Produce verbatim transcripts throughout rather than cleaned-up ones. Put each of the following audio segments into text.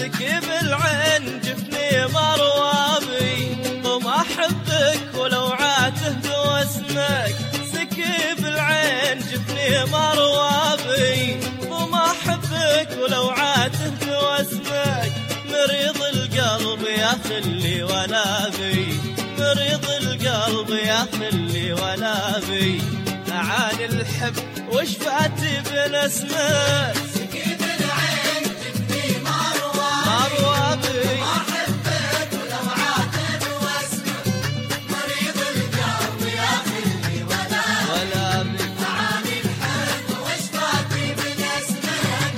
سكيب العين جفني مروابي ضم أحبك ولو عاته اسمك سكيب العين جفني مروابي ضم أحبك ولو عاته اسمك مريض القلب يا خلي ولا بي مريض القلب يا خلي ولا بي أعاني الحب وش فاتي بنسمك سكيب العين جفني مروابي أحبك ولو عاتب واسمك مريض القلب يا خلي ولا بي أعاني الحب وش فاتي بنسمك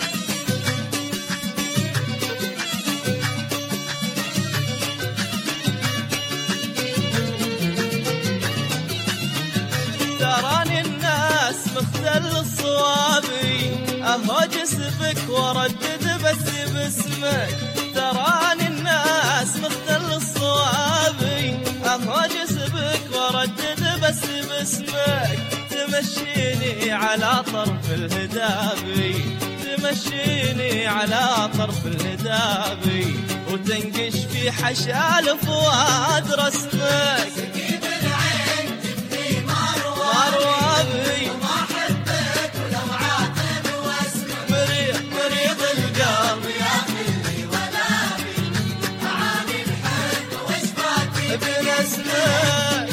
تراني الناس مختل الصوابي اهو جسبك وردد بس باسمك تراني الناس مختل الصوابي اهو جسبك وردد بس باسمك تمشيني على طرف الهدابي تمشيني على طرف الهدابي وتنقش في حشا الفؤاد رسمك سكيب العين جفني مروابي أحبك ولو عاتب واسمك مريض مريض القلب يا خلي ولا بي أعاني الحب وش فاتي ابن اسمك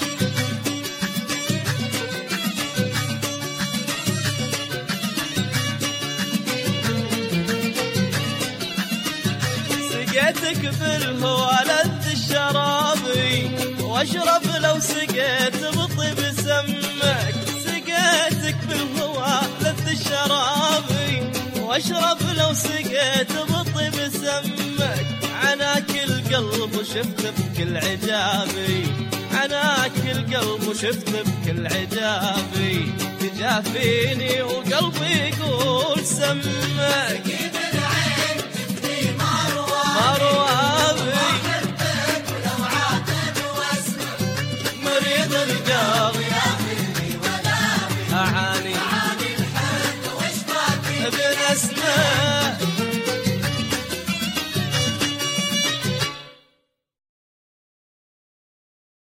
سقيتك بالهوى لذ الشرابي واشرب لو سقيت بطيب سمك سقيتك بالهوى لذ الشرابي واشرب لو سقيت بطيب سمك عناك القلب وشفت بكل عجابي عناك القلب وشفت بكل عجابي تجافيني وقلبي يقول سمك